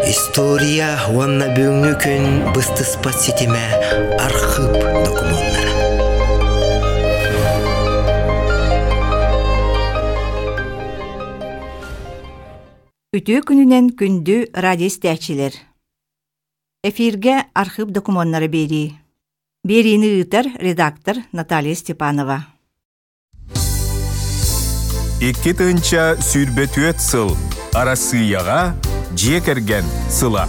История уанна бүгінгі күн бұстыспа сетеме архив документтары. Үтө күнүнен күндү радио стәчилер. Эфирге архив документтары бери. Берини ытар редактор Наталья Степанова. 2-нча сүрбетүет сыл арасыяга жекерген сыла.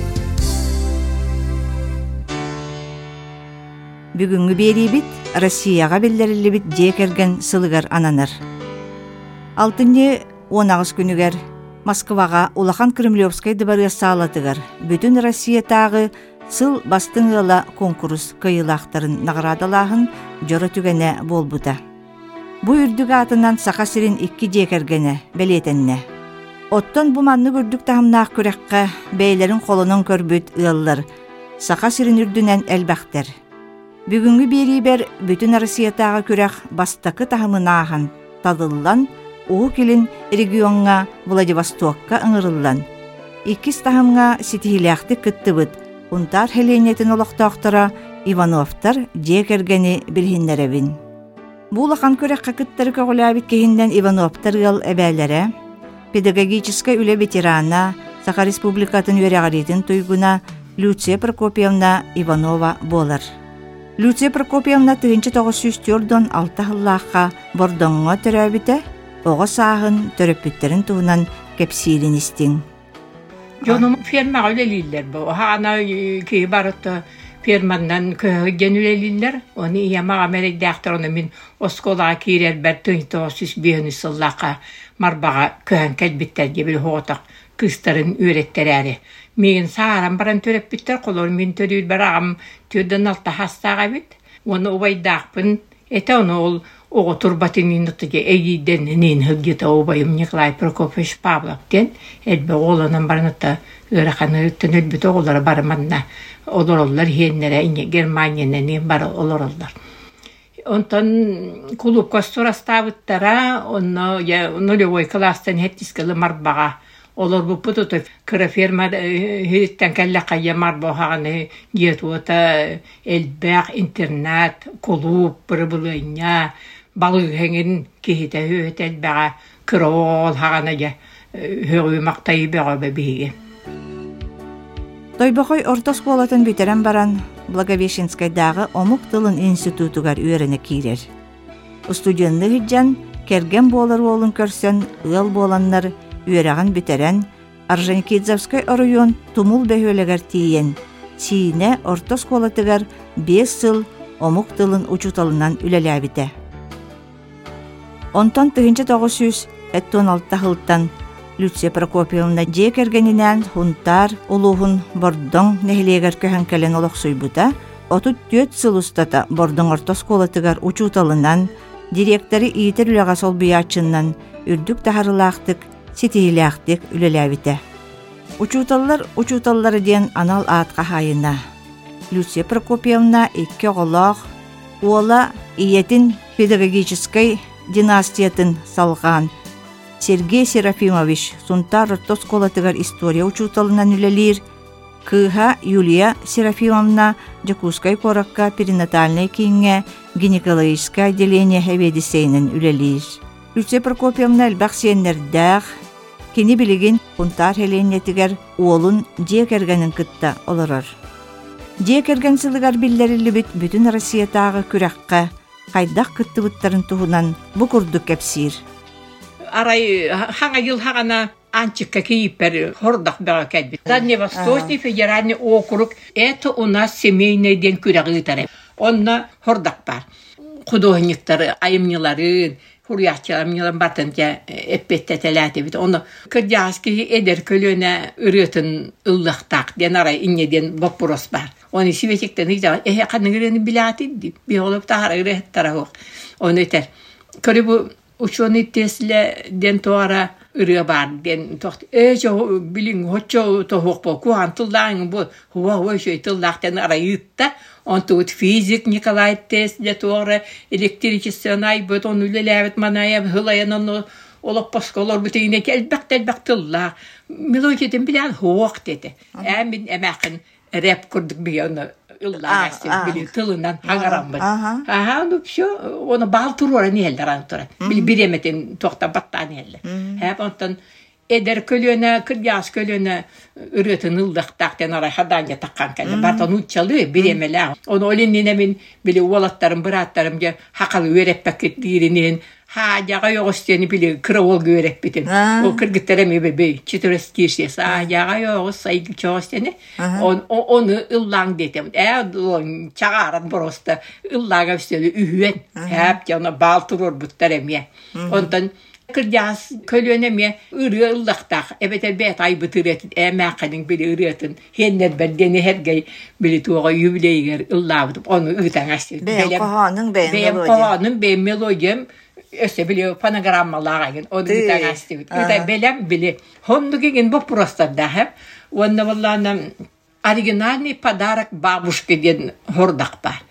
Бүгүнгү берибит Россияга билдирилибит жекерген сылыгар ананыр. 6-10 күнүгер Москвага Улахан Кремлевскай дыбары саалатыгар бүтүн Россия тагы сыл бастың ыла конкурс кыйылактарын наградалахын жора түгене болбута. Бу үрдүк атынан сака сирин 2 жекергене белетенне. Оттон бу манны көрдүк тахымнаах күрекке бейлерин колунун көрбүт ыаллар сака сирин үрдүнен элбактер. Бүгүнгү берибер бүтүн Россиятага күрек бастакы тахымынаахан тадыллан уу килин регионга Владивостокка ыңырыллан. 2 тахымга ситихилякты кыттыбыт унтар хеленетин олоктоктора Ивановтар жекергени билхиннеребин. Булахан көрекке кыттары көгүләбит кехинден Ивановтар ыл эбәләре педагогическая үле ветерана Саха Республикатын үерәгаритин туйгуна Люция Прокопьевна Иванова болар. Люция Прокопьевна 1904-дон 6 хыллааққа бордоңға төрәбіті, оға сағын төрөппүттерін туғынан кепсилин истин. Жонум фермаға үлелилер бұл. Хағана кей барытты ферманнан көген үлелилер. Оны иямаға мәрейдәқтір, оны мен осколаға кейрер бәр 1905 сыллақа марбаға көген кәлбеттерге біл хоғытық кыстарын үйреттер әрі. Мен сағарам баран төрөппүттер қолыр, мен төрүйіл бар ағам түрден алта хастаға бет. Оны обайдақпын, әті оны ол оғы турбатынын ұттыге әйден нен хылгеті обайым Николай Прокофьевич Павловтен, әлбі олынан баран ұтты ұрақаны үттін өлбіті оғылары барыманна олар олар хенлері Германияны нен бары олар олар. Онтан клуб костураставыттара, оны любой кластан хеттискілі марбаға олар бұл бұтыты кірі хиреттен кәлі қайя марбағаны гетуыта әлбәқ, интернет, клуб, бір-бұлыйня, балығы хәңін кейті өт әлбәға кірі ол хағаны өғі мақтайы бәға бәбейге. Тойбақой орта сколатын бүтерен баран Благовещенскайдағы Омук тылын институтугар үйеріне кейрер. Студенны хиджан керген болар олын көрсен ыл боланнар үйерағын бүтерен Орджоникидзевскай район тумул бәхөлегер тиен. Сине орта сколатыгар 5 сыл Омук тылын учуталынан үлеләбіте. Онтан 1916 хылттан Люция Прокопьевна жекергенинен хунтар улуғын бордың нәхилегер көһен кәлен олықсуйбута, 34 сыл устата бордың орта сколатыгар учуталынан директоры иетер үліға сол бұячыннан үрдік тахарылақтық, сетейлақтық үлеләбіте. Учуталлары ден анал атқа хайына. Люция Прокопьевна 2 оғылақ, ола иетин педагогической династиятын салған Сергей Серафимович сунтар орта сколатыгар история учуталынан үлелер, кыха Юлия Серафимовна Жакускай коракка перинатальный кейінге гинекологическое отделение хеведисейнен үлелер. Люция Прокопьевна әлбәқ сеннердәқ, кені білеген хунтар хеленетігер уолун жекергенін кытта оларар. Жекерген сылыгар биллерілі бүтін Россиятағы күрәққа қайдақ кытты бұттарын туғынан бұ күрдік кәпсир. Арай хаңа ел хағана анчикка кейіппер хордақ бәға кәдбі. Дальневосточный федеральный округ это у нас семейный ден күрәғы тарап. Онна хордақ бар. Художниктары, айымныларын, хуряқчыларымныларын бартынca эппеттетеләті бит. Оны кырдяғызки эдер көлөне үретін ұллықтақ ден арай иннеден вопрос бар. Оны сиветектен үйдіған, қанның үрені біләті деп, биолог тағара үрет тарауық. Оны өтер. Көрі бұл ученый тесле ден туара үрі бар, ден тоқты. Жо білің, хочо тоғық бұл, куған тылдағың бұл, хуа жой тылдақтен арай үтті. Он тут физик Николай Тесле туара электричествен ай, бұд он үлеләвет манайып, ғылайын оны Олоп посколор бүтегине келбек тылла. Мелодиядан билен хоок dedi. Мен эмакын рэп курдук бие оны ыллагасы били тылынан хаңарамбыт. Ну всё, оны балтурура нелдер антура. Били биреметен токта баттан эле. Онтон эдер көлөнө, кыргас көлөнө үрөтүн ылдыктактан арай хаданга таккан келе. Бартан уччалы биремеле. Оны олинне мен били уолаттарым, быраттарымга хакал өреппек кетиринен жага йогостени били кровол көрөп битим. О кыргыттерем бебей, четырестишес. Жага йогос сайгы чогостени. Оны ыллаң детем. Чагаран просто ыллага үстөлү үйүн. Хеп жана балтурор буттареме. Онтон кырдас көлөнеме ыры ылдактак. Эбете бет ай бытырет эмакадын били ырытын. Хеннер бердени хергей били туга юбилейгер ыллабыт. Оны ытаңас. Бем мелодиям öse bile panogrammalaregen onu bir tane açtı. Öte belem bile. Hondu gegen bu просто da hep. Onda vallahi оригинальный подарок бабушке ден хордак бар.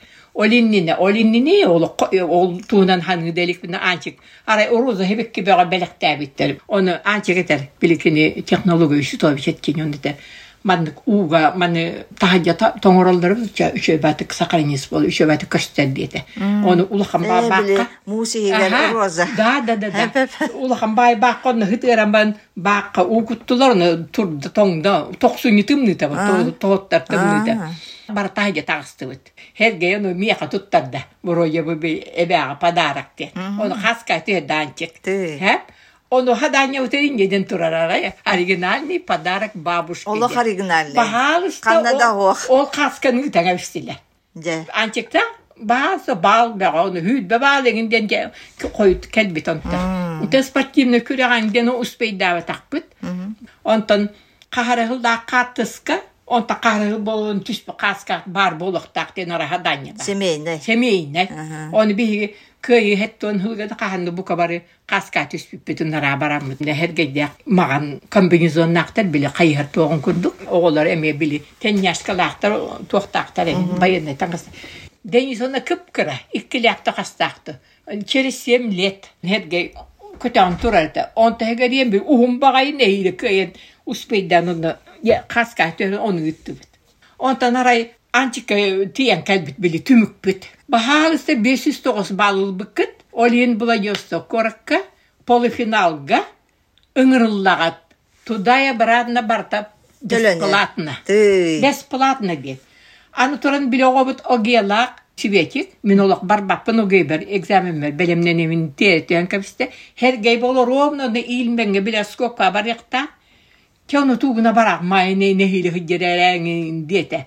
Олиннине ол туунан ханы делик бина анчик. Арай оруза хебекке бага белектэ биттер. Onu анчик етер. Биликини технология şu tabi çetkin onda. Mandık uğa mani tahacca toңоролдорубузча üçöbätik sakarinис bol üçöbätik köstel diýdi. Onu ulahan bakka musigiler roza. Da. Ulahan bay bakka onu hytyran ban bakka uguttularını turdu toңda 90 tımny tabi toğuttar tımny. Bar tahacca tağıstybyt. Herge onu miýa tuttarda. Buroya bu ebeğa padarak diýdi. Onu haskayty dançyk. Hep onu hadanya uteringe turarara оригинальный подарок бабушке. Олох оригинальный. Канада ол касканы таңабыстылар. Анчыкта баасы бал бага оны хүд бабалыгынден койут келбит онта. Утен спортивный күрөгөндөн успейдабы такпыт. Онтон кахарылда картыска, онта кахары болгон түспө каска бар болохтак ден ара hadanya. Семейный. Оны биги köy hetton hılgada kahandı bu kabarı kaska tüspüpütün nara baramı. Her gece mağan kombinizon naktar bile kayır toğun kurduk. Oğullar eme bile ten yaşkalaktar toğtaktar bayanı tangas. Deniz ona kıpkıra ikkilakta kastaktı. Çerisem let. Her gece kötü turardı. Onta hegeriyem bir uhum bağayı neydi köyün uspeyden onu kaska onu gitti. Onta naray ançık tiyan kalbit bile tümük büt. Bahalısı 509 balıl bıkıt. Olin bulayısı korkka polifinalga ыңырыллағат. Тудая брадна барта бесплатно. Бесплатно дед. Аны туран биле обыт огелак светик. Мен олақ барбаппын огей бар экзамен бар. Белемнен емін теретуен капсте. Her gey bolo ровно на илменге биле скопка бар яқта. Кеону тугuna барақ майне нехилі хыджеререңін дете.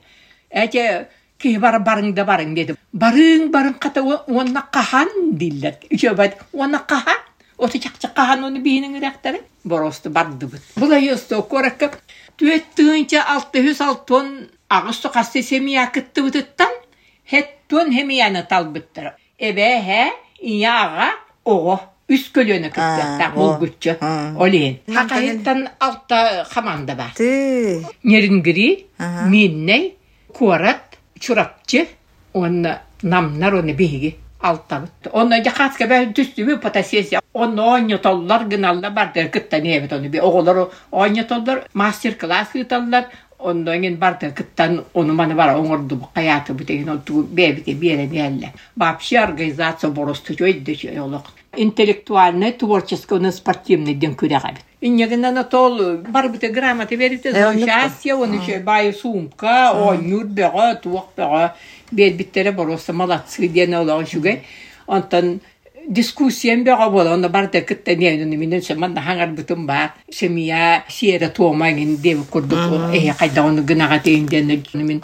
Әте ki barın dedi. Barın kata ona kahan diller. Üçöbet ona kahan. Ota çakçak kahan onu bihinin ıraktarı. Borostu bardı bıt. Bula yostu korakka. Tüettüğünce 606 Ağustos kastı semiya kıttı bıtıttan. Hettun hemiyana talbıttır. Ebe iyağa o üst kölüne kıttı. Bulgutçu. Oleyin. Hakayettan altta kamanda var. Neringiri, minney, kuarat, çurapçı, onu namlar onu bihigi altta. Onu yakaska ben tüstü potasiyesi. Onu oynatollar gınalla bardır kıtta neyvet onu bir oğulları oynatollar master class kıtallar. Ondan bardır kıttan onu bana var oğurdu bu hayatı bu tekin oldu bebide bir yere neyelle. Вообще организация бороstu çoğuydu şey oluk. Интеллектуальный, творческий, спортивный день куряга. И негна на тол барбите грамоты верите за счастье, он еще бай сумка, он нюрбега, туакбега, бедбиттере бороса молодцы день олог шугай. Онтан дискуссиям бега бола, он барте кытта нейден минен шаман хангар бутун бар. Шемия сиера туомагин дев курдук, кайда он гынага тейнден мин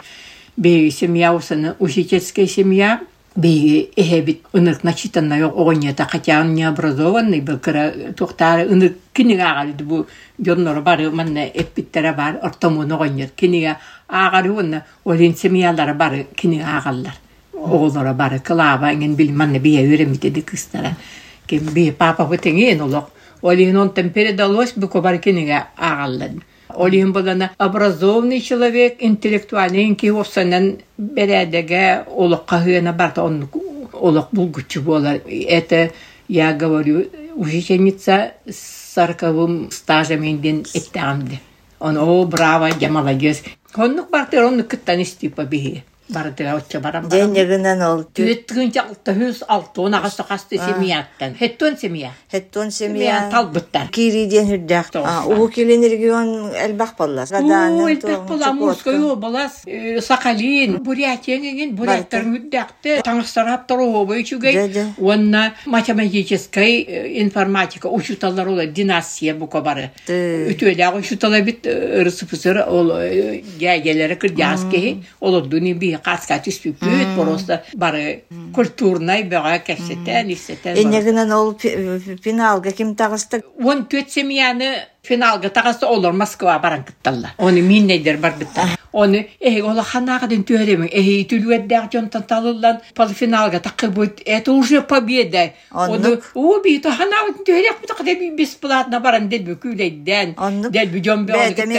бе семья усаны учительская семья. Беги эхебит ынырк начитанна yok оғынята, хотя он не образованный был, туқтары ынырк кинеге ағалды бұл жонлары бары, манна эппиттері бар, ортомуын оғынер, кинеге ағары онна, олен семьялары бары кинеге ағалдар, оғылары бары, кылаба, еңен білім, манна бия өремітеді кыстара, кен бия папа бұтенген олық, олен онтан передалось, бұко бары кинеге ағалдар. Олин болана образованный человек, интеллектуальный, инки осанан бередеге олық қағыена барта, он олық булгучу болар. Это, я говорю, учительница с 40 стажем инден эттәгәмде. Оны браво, молодец. Оннук бартыр, оннук кыттан истипа бихи. Бардыга отча барам. Денегінен ол. Түйеттігін жақлықта хүз алты, оны ағасты қасты семияттан. Хеттон семия. Хеттон семия. Талбыттар. Кириден хүрдәк. Уғы келен регион әлбақ болас. Әлбақ бола, Мурской облас, Сахалин, Бурятияңеген, Буряттар хүрдәкті. Таңыстар аптар оғыбы үшігей. Онна математической информатика учуталар ола династия бұқа бары. Үтөлі учутала бит РСФСР ол гәгелері кірдяғыз кей. Ол дүні бей қасқа түспі бүт, просто бары культурнай бұға кәсеттен, істеттен. Енегінен ол финалға кем тағысты? 14 семияны финалға тағысты олар Москва баран кітталла. Оны мен нейдер бар бітті. Оны ола ханағыдың төремін. Түлуәддәғ жонтан талылан полуфиналға тақы бұд. Это уже победа. Оны бейті ханағыдың төрек бұды қыдай бесплатно баран дәлбі күлейден. Дәлбі жомбе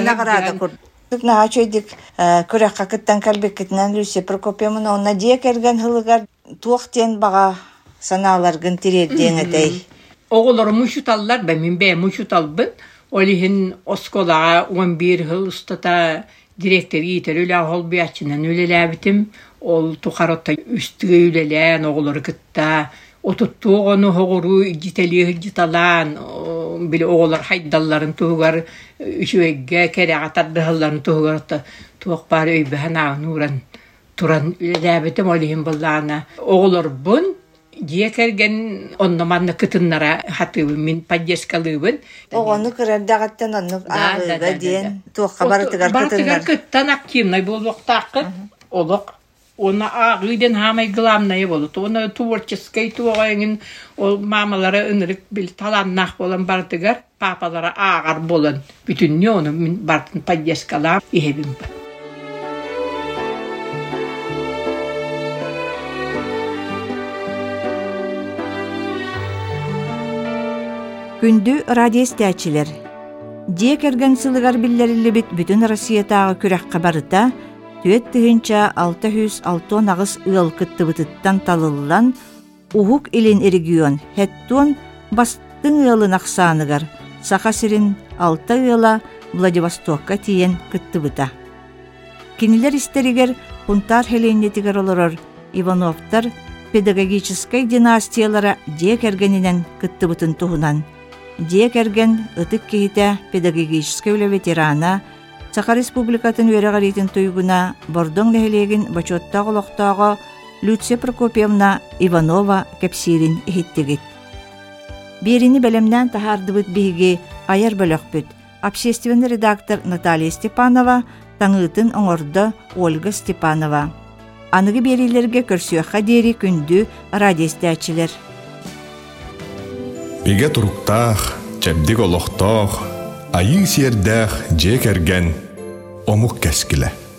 олы Наға чөйдік көрәққа кіттен кәлбеккетінен Люсия Прокопьевна онна дие кәрген хылығар туақтен баға саналарғын тиредден әтей. Оғылары мұшуталылар, мен бәй мұшуталбын. Олихін осколаға 11 хыл ұстата директор етер өлі ағыл бәтшінен өлелі әбітім. Ол тұқаротта үстіге өлелән оғылары кітта. Отуттуғы оны оғыру жителігі житалан. Били оғылар хайдалларын туғар үшуегге кәрәға тардығыларын туғар туық бары өйбіған ағын ұран тұран ләбітім олейін болағына. Оғылар бұн жие кәрген оннаманны күтіннара хатыбы мен поддержкалыбын. Оғыны күрәрдәғаттен онны ағыға дейін туыққа барытығар күтіннар. Барытығар күттен активнай бұл оқтақы олық. Оны ағыден хамай главное болот. Оны творческий туғайын ол мамалары үнірік біл таланнақ болан бардығар, папалары ағар болан. Бүтін не оны мен бардын поддержкалап ехебім бар. Күнді радиостәчілер. Дие кәрген сылығар білдерілі біт бүтін Россиятағы күрәк қабарыта Түет түхінча 606 ағыз ұял кыттыбытыттан талылылан ұғық илин регион хәттуан бастың ұялын ақсанығар сақа сирин 6 ұяла Владивостокка тиен кыттыбыта. Кинилер истеригер пунтар хеленетигер олорор Ивановтар педагогической династиялара дие кәргенінен кыттыбытын туғынан. Дие кәрген ытык кейті педагогической өлі ветерана Саха Республикатын өреғаретін тойгуна бордың ләхелеген бачоттағы лоқтағы Люция Прокопьевна Иванова кәпсирин ехеттегет. Беріні бәлемнен тахардыбыт бейге айар бөлік бүт. Общественный редактор Наталья Степанова, таңытын оңырды Ольга Степанова. Анығы берилерге көрсіуаққа дері күнді радиостәчілер. Беге тұруқтақ, чәбдік олықтақ, айың сердәқ жек әрген омық кәскілі.